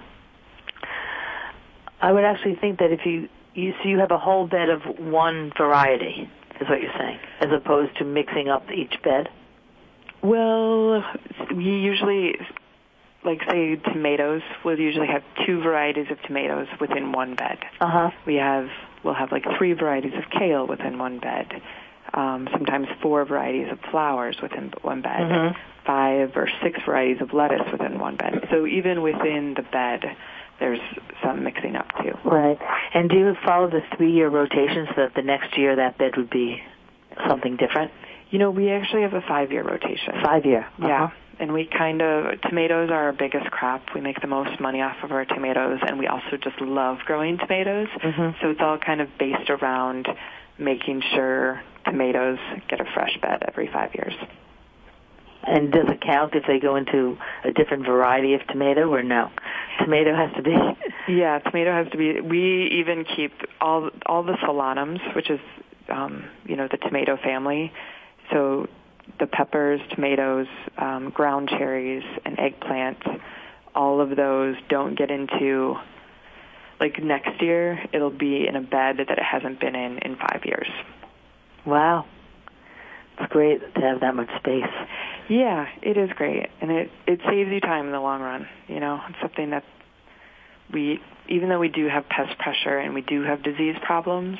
Speaker 1: I would actually think that if you, you so you have a whole bed of one variety, is what you're saying, as opposed to mixing up each bed?
Speaker 2: Well, we usually, like say tomatoes, we'll usually have two varieties of tomatoes within one bed.
Speaker 1: Uh-huh.
Speaker 2: We have, we'll have like three varieties of kale within one bed. Um, sometimes four varieties of flowers within one bed.
Speaker 1: Mm-hmm.
Speaker 2: Five or six varieties of lettuce within one bed. So even within the bed, there's some mixing up too.
Speaker 1: Right. And do you follow the three-year rotation so that the next year that bed would be something different?
Speaker 2: You know, we actually have a five-year rotation.
Speaker 1: Five-year. Uh-huh.
Speaker 2: Yeah. And we kind of, tomatoes are our biggest crop. We make the most money off of our tomatoes, and we also just love growing tomatoes.
Speaker 1: Mm-hmm.
Speaker 2: So it's all kind of based around making sure tomatoes get a fresh bed every five years.
Speaker 1: And does it count if they go into a different variety of tomato, or no? Tomato has to be.
Speaker 2: Yeah, tomato has to be. We even keep all all the solanums, which is, um, you know, the tomato family. So the peppers, tomatoes, um, ground cherries, and eggplant, all of those don't get into, like next year, it'll be in a bed that it hasn't been in in five years.
Speaker 1: Wow. It's great to have that much space.
Speaker 2: Yeah, it is great. And it, it saves you time in the long run. You know, it's something that we, even though we do have pest pressure and we do have disease problems,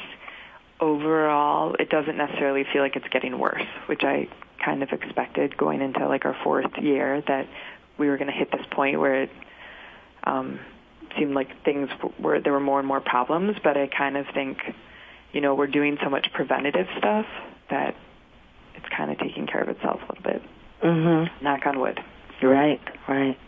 Speaker 2: overall, it doesn't necessarily feel like it's getting worse, which I kind of expected going into like our fourth year, that we were going to hit this point where it um, seemed like things were, there were more and more problems, but I kind of think, you know, we're doing so much preventative stuff that it's kind of taking care of itself a little bit.
Speaker 1: Mm-hmm.
Speaker 2: Knock on wood.
Speaker 1: Right, right.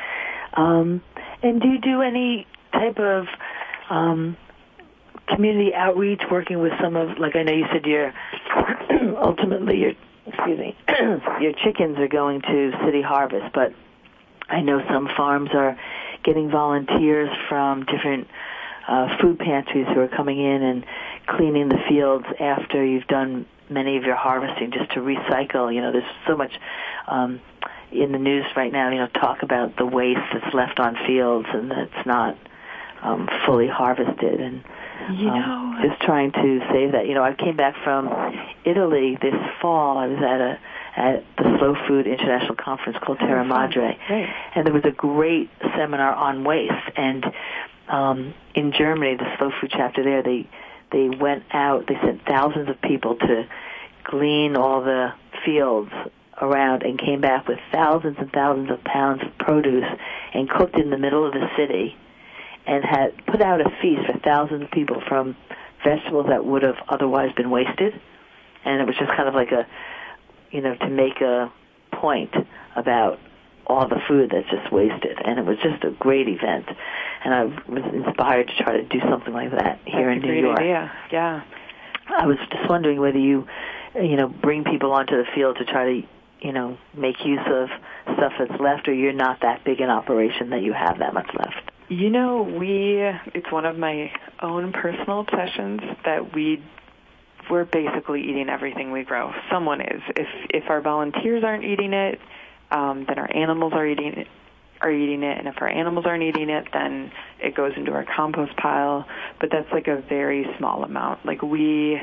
Speaker 1: Um, and do you do any type of um, community outreach, working with some of, like I know you said you're, ultimately your, excuse me, your chickens are going to City Harvest, but I know some farms are getting volunteers from different uh, food pantries who are coming in and cleaning the fields after you've done many of your harvesting, just to recycle. You know, there's so much um, in the news right now, you know, talk about the waste that's left on fields and that's not um, fully harvested, and
Speaker 2: you
Speaker 1: um,
Speaker 2: know,
Speaker 1: just trying to save that. You know, I came back from Italy this fall. I was at a at the Slow Food International Conference called Terra Madre,
Speaker 2: right.
Speaker 1: and there was a great seminar on waste. And um, in Germany, the Slow Food chapter there, they they went out. They sent thousands of people to glean all the fields around and came back with thousands and thousands of pounds of produce and cooked in the middle of the city, and had put out a feast for thousands of people from vegetables that would have otherwise been wasted. And it was just kind of like a, you know, to make a point about all the food that's just wasted. And it was just a great event. And I was inspired to try to do something like that here
Speaker 2: That's
Speaker 1: in
Speaker 2: a
Speaker 1: New
Speaker 2: great
Speaker 1: York.
Speaker 2: Idea. Yeah.
Speaker 1: I was just wondering whether you, you know, bring people onto the field to try to, you know, make use of stuff that's left, or you're not that big an operation that you have that much left.
Speaker 2: You know, we, it's one of my own personal obsessions that we, we're basically eating everything we grow. Someone is. If if our volunteers aren't eating it, um, then our animals are eating it, are eating it. And if our animals aren't eating it, then it goes into our compost pile. But that's like a very small amount. Like we,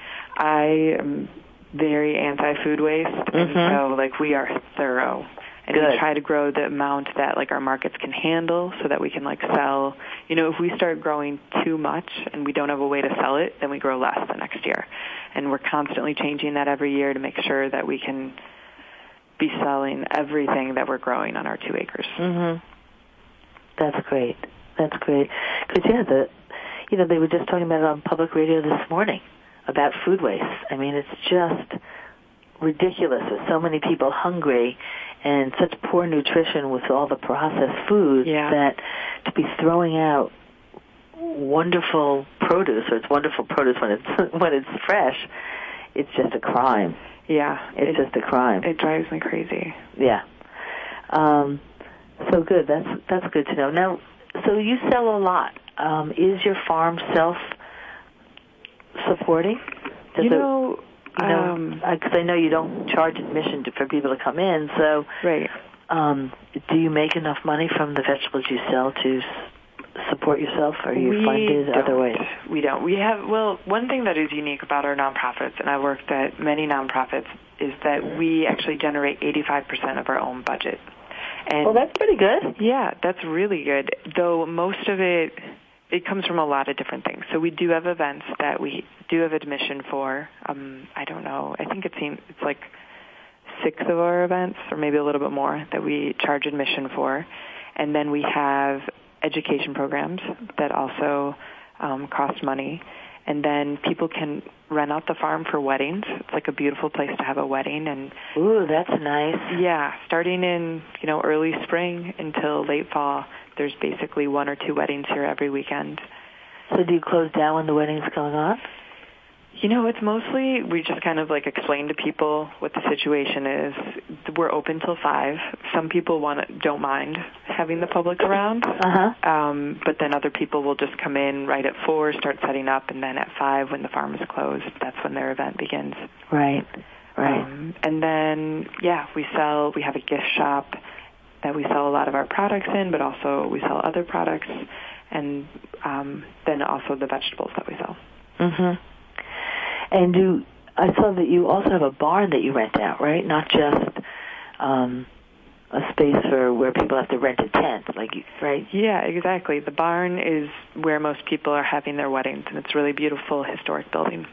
Speaker 2: I am very anti-food waste.
Speaker 1: Mm-hmm.
Speaker 2: And so like we are thorough. And
Speaker 1: Good.
Speaker 2: we try to grow the amount that like our markets can handle, so that we can like sell. You know, if we start growing too much and we don't have a way to sell it, then we grow less the next year. And we're constantly changing that every year to make sure that we can be selling everything that we're growing on our two acres.
Speaker 1: Mm-hmm. That's great. That's great. Because yeah, the, you know, they were just talking about it on public radio this morning about food waste. I mean, it's just ridiculous with so many people hungry and such poor nutrition with all the processed food,
Speaker 2: yeah.
Speaker 1: that to be throwing out wonderful produce, or it's wonderful produce when it's when it's fresh, it's just a crime.
Speaker 2: Yeah,
Speaker 1: it's
Speaker 2: it,
Speaker 1: just a crime.
Speaker 2: It drives me crazy.
Speaker 1: Yeah. Um, so good. That's that's good to know. Now, so you sell a lot. Um, is your farm self-supporting? Does
Speaker 2: you
Speaker 1: it,
Speaker 2: know.
Speaker 1: You know, because um, I know you don't charge admission to, for people to come in. So,
Speaker 2: right.
Speaker 1: Um, do you make enough money from the vegetables you sell to s- support yourself, or are you
Speaker 2: we
Speaker 1: funded
Speaker 2: don't.
Speaker 1: other ways?
Speaker 2: We don't. We have, well, one thing that is unique about our nonprofits, and I worked at many nonprofits, is that we actually generate eighty-five percent of our own budget. And
Speaker 1: well, that's pretty good.
Speaker 2: Yeah, that's really good. Though most of it, it comes from a lot of different things. So we do have events that we do have admission for. Um, I don't know. I think it seems it's like six of our events, or maybe a little bit more, that we charge admission for. And then we have education programs that also um, cost money. And then people can rent out the farm for weddings. It's like a beautiful place to have a wedding. And
Speaker 1: ooh, that's nice.
Speaker 2: Yeah, starting in, you know, early spring until late fall, there's basically one or two weddings here every weekend.
Speaker 1: So do you close down when the wedding's going on?
Speaker 2: You know, it's mostly, we just kind of like explain to people what the situation is. We're open till five. Some people want to, don't mind having the public around.
Speaker 1: Uh-huh.
Speaker 2: Um, but then other people will just come in right at four, start setting up, and then at five when the farm is closed, that's when their event begins.
Speaker 1: Right. Right.
Speaker 2: Um, and then, yeah, we sell, we have a gift shop that we sell a lot of our products in, but also we sell other products, and um, then also the vegetables that we sell.
Speaker 1: Mm-hmm. And do I saw that you also have a barn that you rent out, right? Not just um, a space for where people have to rent a tent, like you, right?
Speaker 2: Yeah, exactly. The barn is where most people are having their weddings, and it's a really beautiful historic building.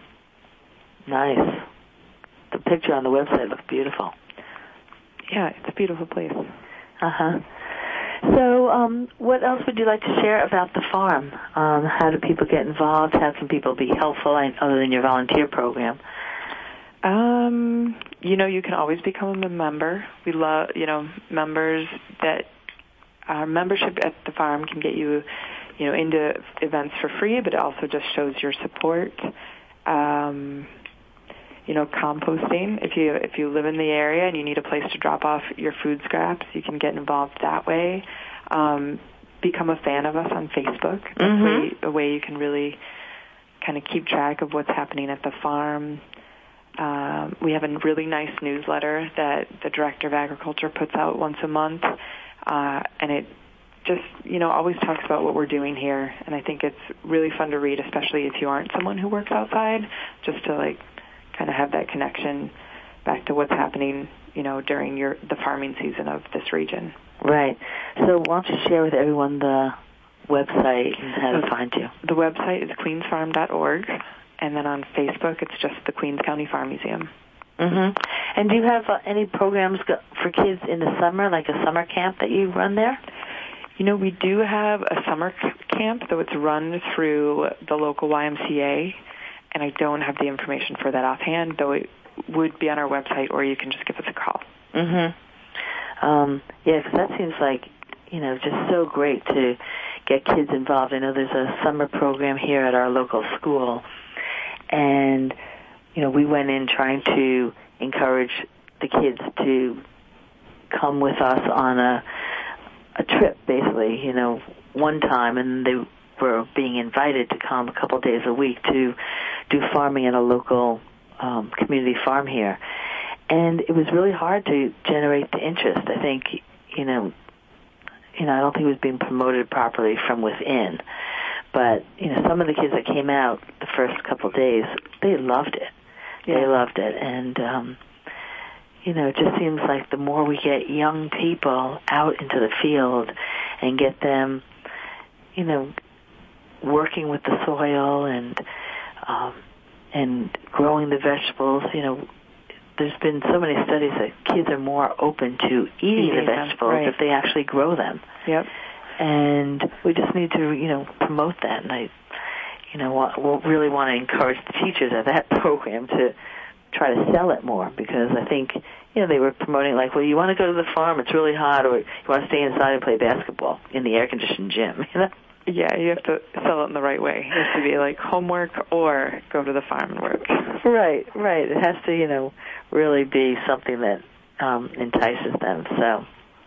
Speaker 1: Nice. The picture on the website looks beautiful.
Speaker 2: Yeah, it's a beautiful place.
Speaker 1: Uh-huh. So um, what else would you like to share about the farm? Um, how do people get involved? How can people be helpful other than your volunteer program?
Speaker 2: Um, you know, you can always become a member. We love, you know, members that our membership at the farm can get you, you know, into events for free, but it also just shows your support. Um, you know, composting. If you if you live in the area and you need a place to drop off your food scraps, you can get involved that way. Um, become a fan of us on Facebook. That's
Speaker 1: mm-hmm.
Speaker 2: way, a way you can really kind of keep track of what's happening at the farm. Um, we have a really nice newsletter that the Director of Agriculture puts out once a month, uh, and it just, you know, always talks about what we're doing here. And I think it's really fun to read, especially if you aren't someone who works outside, just to, like, kind of have that connection back to what's happening, you know, during your the farming season of this region.
Speaker 1: Right. So why don't you share with everyone the website and how to find you?
Speaker 2: The website is queens farm dot org, and then on Facebook it's just the Queens County Farm Museum.
Speaker 1: Mm-hmm. And do you have uh, any programs go- for kids in the summer, like a summer camp that you run there?
Speaker 2: You know, we do have a summer c- camp, though it's run through the local Y M C A, and I don't have the information for that offhand, though it would be on our website, or you can just give us a call.
Speaker 1: Mm-hmm. Um, yeah, because that seems like, you know, just so great to get kids involved. I know there's a summer program here at our local school, and, you know, we went in trying to encourage the kids to come with us on a a trip, basically, you know, one time, and they were being invited to come a couple days a week to do farming at a local um, community farm here. And it was really hard to generate the interest. I think, you know, you know, I don't think it was being promoted properly from within. But, you know, some of the kids that came out the first couple of days, they loved it. Yeah. They loved it. And, um, you know, it just seems like the more we get young people out into the field and get them, you know, working with the soil and um, and growing the vegetables, you know, there's been so many studies that kids are more open to eating, eating the vegetables
Speaker 2: them, right.
Speaker 1: if they actually grow them.
Speaker 2: Yep.
Speaker 1: And we just need to, you know, promote that. And I, you know, we'll really want to encourage the teachers at that program to try to sell it more, because I think, you know, they were promoting like, well, you want to go to the farm, it's really hot, or you want to stay inside and play basketball in the air-conditioned gym, you know?
Speaker 2: Yeah, you have to sell it in the right way. It has to be like homework or go to the farm and work.
Speaker 1: Right, right. It has to, you know, really be something that um, entices them. So,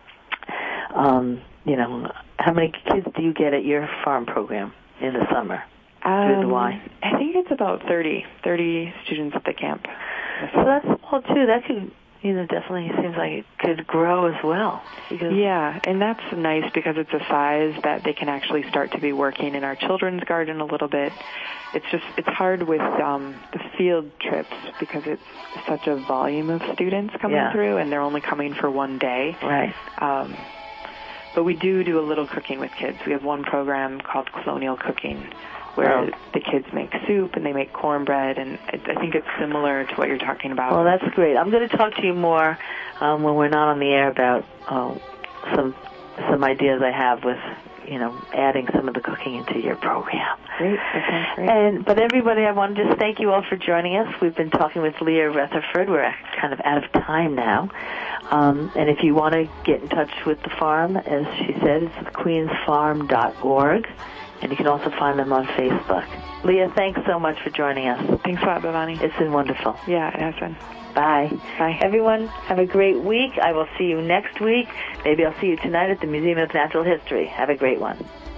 Speaker 1: um, you know, how many kids do you get at your farm program in the summer through
Speaker 2: um,
Speaker 1: the Y?
Speaker 2: I think it's about thirty, thirty students at the camp.
Speaker 1: So that's small, too. That could, you know, definitely seems like it could grow as well.
Speaker 2: Yeah, and that's nice because it's a size that they can actually start to be working in our children's garden a little bit. It's just, it's hard with um, the field trips because it's such a volume of students coming
Speaker 1: yeah.
Speaker 2: through, and they're only coming for one day.
Speaker 1: Right.
Speaker 2: Um, but we do do a little cooking with kids. We have one program called Colonial Cooking, where oh. the kids make soup and they make cornbread, and it, I think it's similar to what you're talking about.
Speaker 1: Well, that's great. I'm going to talk to you more um, when we're not on the air about uh, some some ideas I have with, you know, adding some of the cooking into your program.
Speaker 2: Great. That sounds great.
Speaker 1: And, but everybody, I want to just thank you all for joining us. We've been talking with Leah Rutherford. We're kind of out of time now. Um, and if you want to get in touch with the farm, as she said, it's queens farm dot org. And you can also find them on Facebook. Leah, thanks so much for joining us.
Speaker 2: Thanks a lot, Bhavani.
Speaker 1: It's been wonderful.
Speaker 2: Yeah, it has been.
Speaker 1: Bye.
Speaker 2: Bye.
Speaker 1: Everyone, have a great week. I will see you next week. Maybe I'll see you tonight at the Museum of Natural History. Have a great one.